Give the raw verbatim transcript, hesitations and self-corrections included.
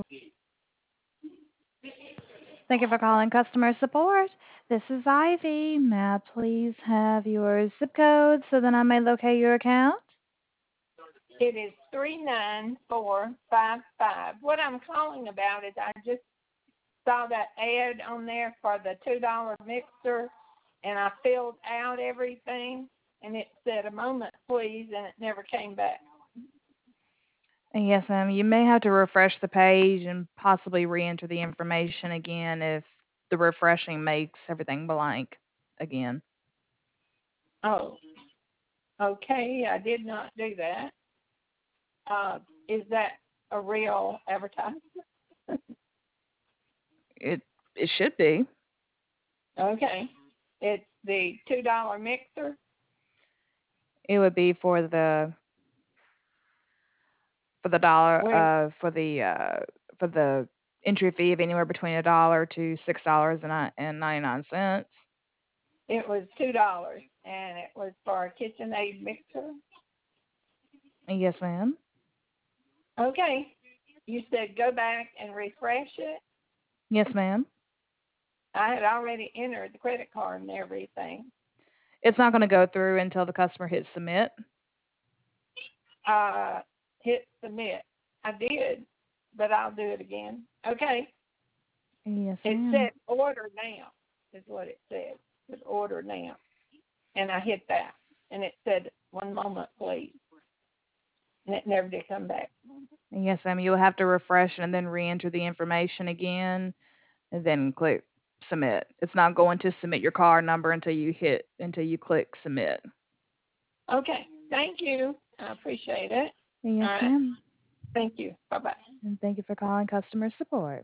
Thank you for calling customer support. This is Ivy. May I please have your zip code so that I may locate your account? It is three nine four five five. What I'm calling about is I just saw that ad on there for the two dollar mixer, and I filled out everything, and it said a moment, please, and it never came back. Yes, ma'am. You may have to refresh the page and possibly re-enter the information again if the refreshing makes everything blank again. Oh, okay. I did not do that. Uh, is that a real advertisement? It it should be. Okay. It's the two dollar mixer. It would be for the for the dollar When uh for the uh for the entry fee of anywhere between a dollar to six dollars and ninety nine cents. it was two dollars, and it was for a KitchenAid mixer. Yes, ma'am. Okay. You said go back and refresh it. Yes, ma'am. I had already entered the credit card and everything. It's not going to go through until the customer hits submit. Uh, hit submit. I did, but I'll do it again. Okay. Yes, It ma'am. said order now, is what it said. It said order now. And I hit that. And it said, one moment, please. And it never did come back. Yes, ma'am. You'll have to refresh and then re-enter the information again, and then click submit. It's not going to submit your card number until you hit until you click submit. Okay. Thank you. I appreciate it. Yes, All right. ma'am. Thank you. Bye-bye. And thank you for calling customer support.